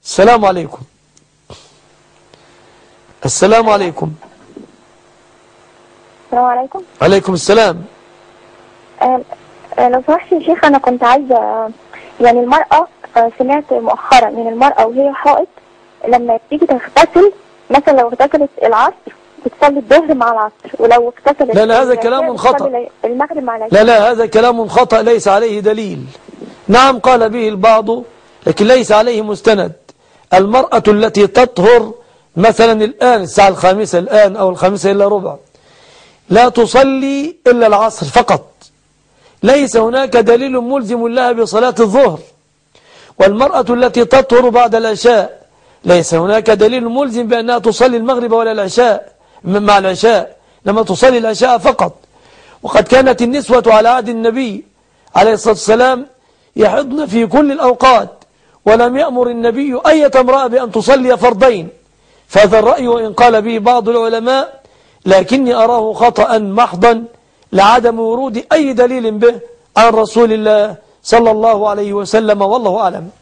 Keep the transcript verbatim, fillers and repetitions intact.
السلام عليكم. السلام عليكم. السلام عليكم. عليكم السلام. آه آه لو سمحت يا شيخ، أنا كنت عايزة آه يعني المرأة آه سمعت مؤخرا من المرأة وهي حائض لما تيجي تغتسل، مثلا لو اغتسلت العصر بتصلي الظهر مع العصر، ولو اغتسلت لا لا هذا كلام خطأ. المغرب مع العشاء. لا لا هذا كلام خطأ ليس عليه دليل. نعم قال به البعض لكن ليس عليه مستند. المرأة التي تطهر مثلا الآن الساعة الخامسة الآن أو الخامسة إلا ربع لا تصلي إلا العصر فقط، ليس هناك دليل ملزم لها بصلاة الظهر. والمرأة التي تطهر بعد العشاء ليس هناك دليل ملزم بأنها تصلي المغرب ولا العشاء مع العشاء، لما تصلي العشاء فقط. وقد كانت النسوة على عهد النبي عليه الصلاة والسلام يحضن في كل الأوقات، ولم يأمر النبي أية امرأة بأن تصلي فرضين. فهذا الرأي وإن قال به بعض العلماء لكني أراه خطأ محضا لعدم ورود أي دليل به عن رسول الله صلى الله عليه وسلم، والله أعلم.